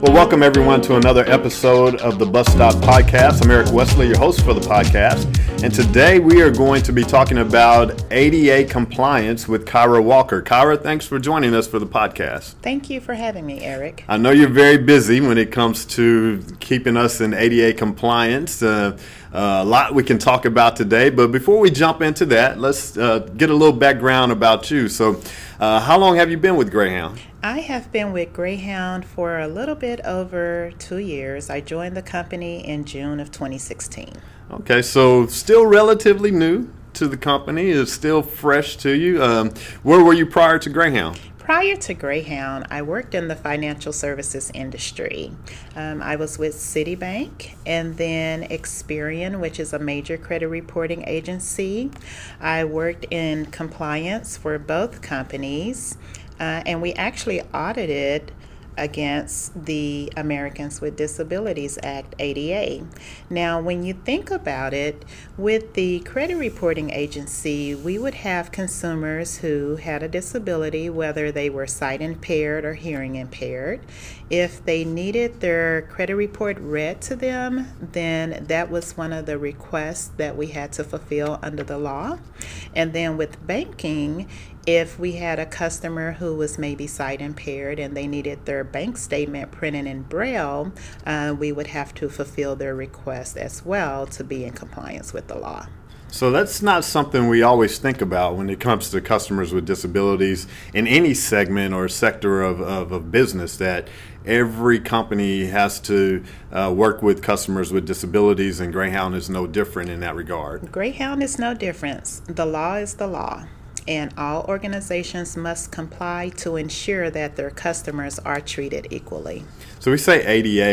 Well, welcome everyone to another episode of the Bus Stop Podcast. I'm Eric Wesley, your host for the podcast. And today we are going to be talking about ADA compliance with Kyra Walker. Kyra, thanks for joining us for the podcast. Thank you for having me, Eric. I know you're very busy when it comes to keeping us in ADA compliance. A lot we can talk about today, but before we jump into that, let's get a little background about you. So how long have you been with Greyhound? I have been with Greyhound for a little bit over 2 years. I joined the company in June of 2016. Okay, so still relatively new to the company. It's still fresh to you. Where were you prior to Greyhound? Prior to Greyhound, I worked in the financial services industry. I was with Citibank and then Experian, which is a major credit reporting agency. I worked in compliance for both companies, and we actually audited against the Americans with Disabilities Act, ADA. Now, when you think about it, with the credit reporting agency, we would have consumers who had a disability, whether they were sight impaired or hearing impaired. If they needed their credit report read to them, then that was one of the requests that we had to fulfill under the law. And then with banking, if we had a customer who was maybe sight impaired and they needed their bank statement printed in Braille, we would have to fulfill their request as well to be in compliance with the law. So that's not something we always think about when it comes to customers with disabilities in any segment or sector of business, that every company has to work with customers with disabilities, and Greyhound is no different in that regard. Greyhound is no different. The law is the law, and all organizations must comply to ensure that their customers are treated equally. So we say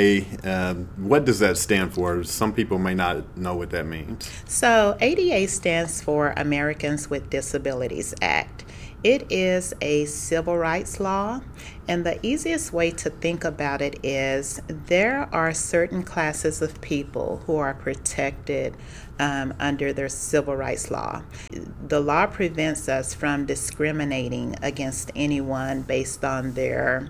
ADA, what does that stand for? Some people may not know what that means. So ADA stands for Americans with Disabilities Act. It is a civil rights law, and the easiest way to think about it is there are certain classes of people who are protected under their civil rights law. The law prevents us from discriminating against anyone based on their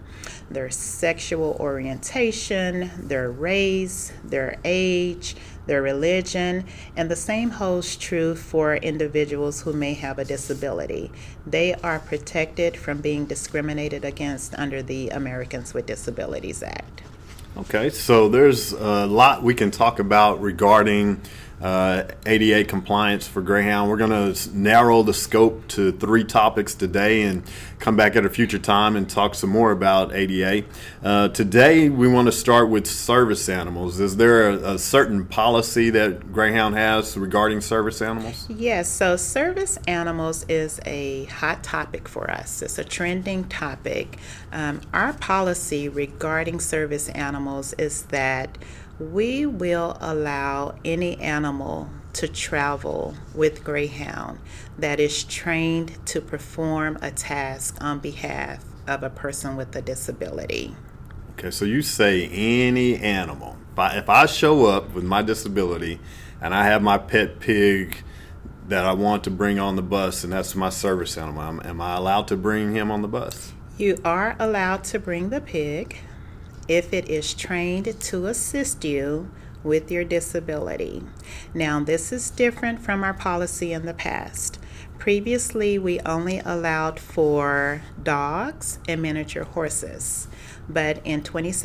sexual orientation, their race, their age, their religion, and the same holds true for individuals who may have a disability. They are protected from being discriminated against under the Americans with Disabilities Act. Okay, so there's a lot we can talk about regarding ADA compliance for Greyhound. We're going to narrow the scope to 3 topics today and come back at a future time and talk some more about ADA. Today we want to start with service animals. Is there a certain policy that Greyhound has regarding service animals? Yes, so service animals is a hot topic for us. It's a trending topic. Our policy regarding service animals is that we will allow any animal to travel with Greyhound that is trained to perform a task on behalf of a person with a disability. Okay, so you say any animal. If I show up with my disability and I have my pet pig that I want to bring on the bus, and that's my service animal, am I allowed to bring him on the bus? You are allowed to bring the pig if it is trained to assist you with your disability. Now, this is different from our policy in the past. Previously, we only allowed for dogs and miniature horses. But in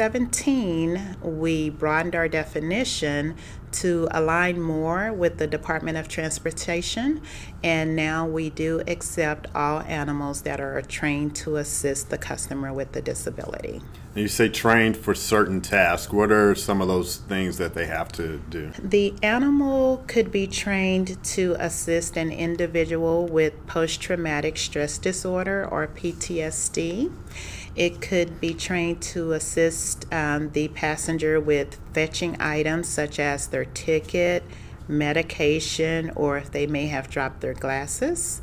2017, we broadened our definition to align more with the Department of Transportation, and now we do accept all animals that are trained to assist the customer with the disability. You say trained for certain tasks. What are some of those things that they have to do? The animal could be trained to assist an individual with post-traumatic stress disorder or PTSD. It could be trained to assist the passenger with fetching items such as their ticket, medication, or if they may have dropped their glasses.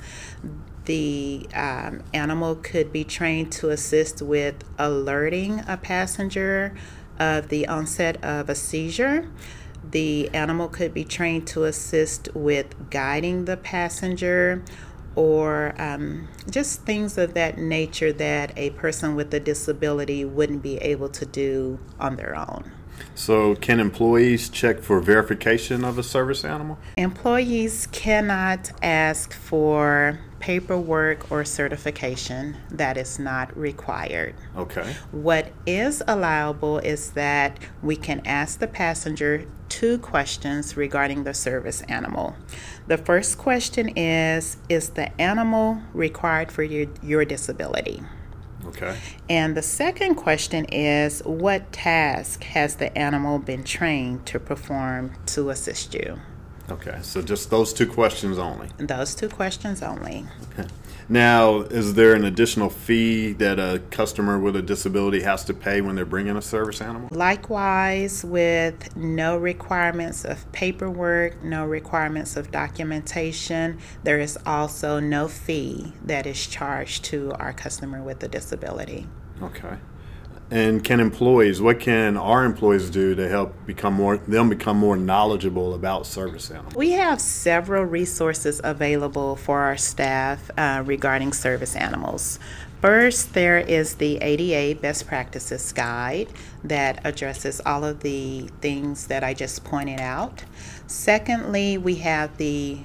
The animal could be trained to assist with alerting a passenger of the onset of a seizure. The animal could be trained to assist with guiding the passenger or just things of that nature that a person with a disability wouldn't be able to do on their own. So can employees check for verification of a service animal? Employees cannot ask for paperwork or certification. That is not required. Okay. What is allowable is that we can ask the passenger 2 questions regarding the service animal. The first question is the animal required for your disability? Okay. And the second question is, what task has the animal been trained to perform to assist you? Okay, so just those 2 questions only. Those 2 questions only. Okay. Now, is there an additional fee that a customer with a disability has to pay when they're bringing a service animal? Likewise, with no requirements of paperwork, no requirements of documentation, there is also no fee that is charged to our customer with a disability. Okay. And what can our employees do to help become more knowledgeable about service animals? We have several resources available for our staff regarding service animals. First, there is the ADA Best Practices Guide that addresses all of the things that I just pointed out. Secondly, we have the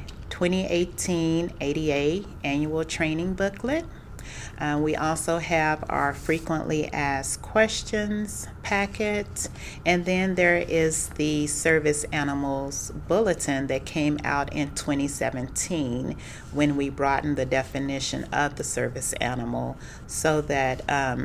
2018 ADA Annual Training Booklet. We also have our frequently asked questions packet, and then there is the Service Animals Bulletin that came out in 2017 when we broadened the definition of the service animal so that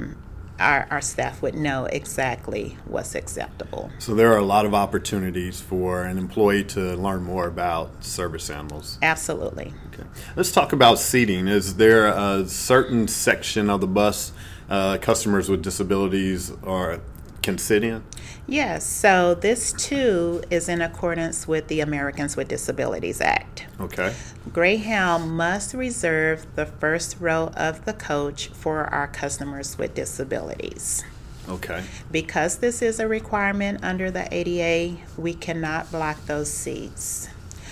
our staff would know exactly what's acceptable. So there are a lot of opportunities for an employee to learn more about service animals. Absolutely. Okay. Let's talk about seating. Is there a certain section of the bus customers with disabilities can sit in? Yes, so this too is in accordance with the Americans with Disabilities Act. Okay. Greyhound must reserve the first row of the coach for our customers with disabilities. Okay. Because this is a requirement under the ADA, we cannot block those seats.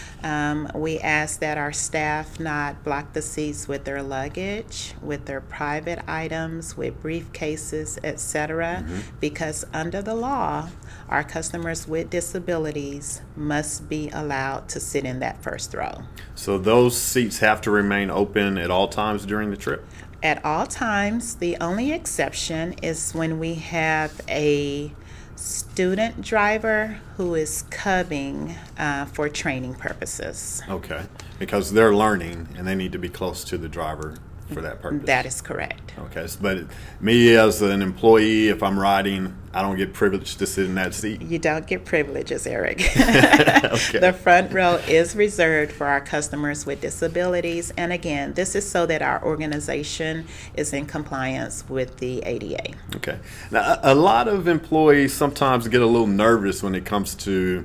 We ask that our staff not block the seats with their luggage, with their private items, with briefcases, etc. Because under the law, our customers with disabilities must be allowed to sit in that first row. So those seats have to remain open at all times during the trip? At all times. The only exception is when we have a student driver who is cubbing for training purposes. Okay, because they're learning and they need to be close to the driver for that purpose. That is correct. Okay, but me as an employee, if I'm riding, I don't get privileged to sit in that seat? You don't get privileges, Eric. Okay. The front row is reserved for our customers with disabilities. And again, this is so that our organization is in compliance with the ADA. Okay. Now, a lot of employees sometimes get a little nervous when it comes to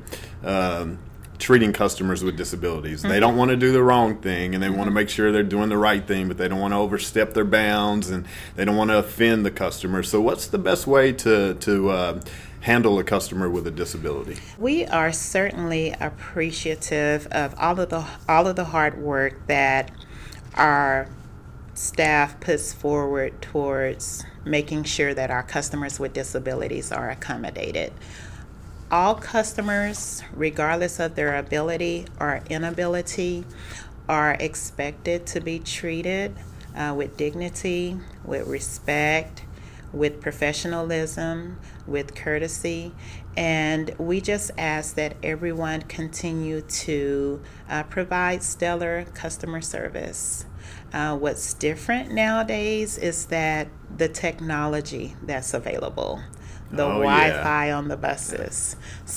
treating customers with disabilities. They don't want to do the wrong thing, and they want to make sure they're doing the right thing, but they don't want to overstep their bounds, and they don't want to offend the customer. So what's the best way to handle a customer with a disability? We are certainly appreciative of all of the hard work that our staff puts forward towards making sure that our customers with disabilities are accommodated. All customers, regardless of their ability or inability, are expected to be treated with dignity, with respect, with professionalism, with courtesy, and we just ask that everyone continue to provide stellar customer service. What's different nowadays is that the technology that's available, the Wi-Fi on the buses.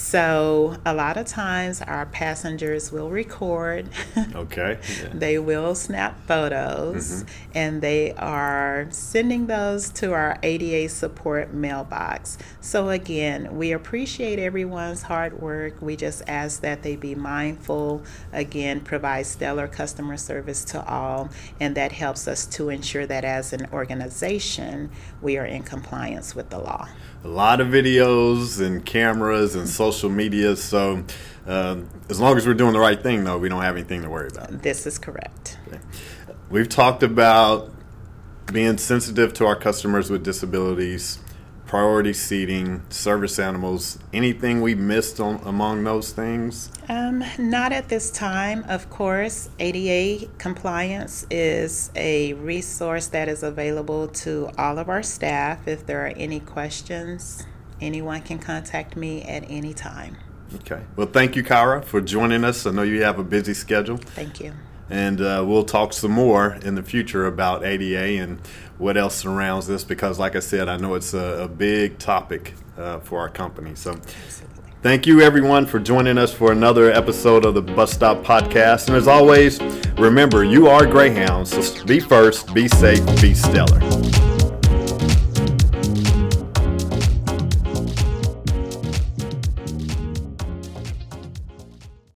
So a lot of times our passengers will record. Okay. Yeah. They will snap photos, and they are sending those to our ADA support mailbox. So again, we appreciate everyone's hard work. We just ask that they be mindful, again, provide stellar customer service to all, and that helps us to ensure that as an organization, we are in compliance with the law. A lot of videos and cameras and social media, so as long as we're doing the right thing, though, we don't have anything to worry about. This is correct. Okay. We've talked about being sensitive to our customers with disabilities, priority seating, service animals. Anything we missed among those things? Not at this time. Of course, ADA compliance is a resource that is available to all of our staff. If there are any questions, anyone can contact me at any time. Okay. Well, thank you, Kyra, for joining us. I know you have a busy schedule. Thank you. And we'll talk some more in the future about ADA and what else surrounds this, because like I said, I know it's a big topic for our company. So Absolutely. Thank you, everyone, for joining us for another episode of the Bus Stop Podcast. And as always, remember, you are Greyhound, so be first, be safe, be stellar.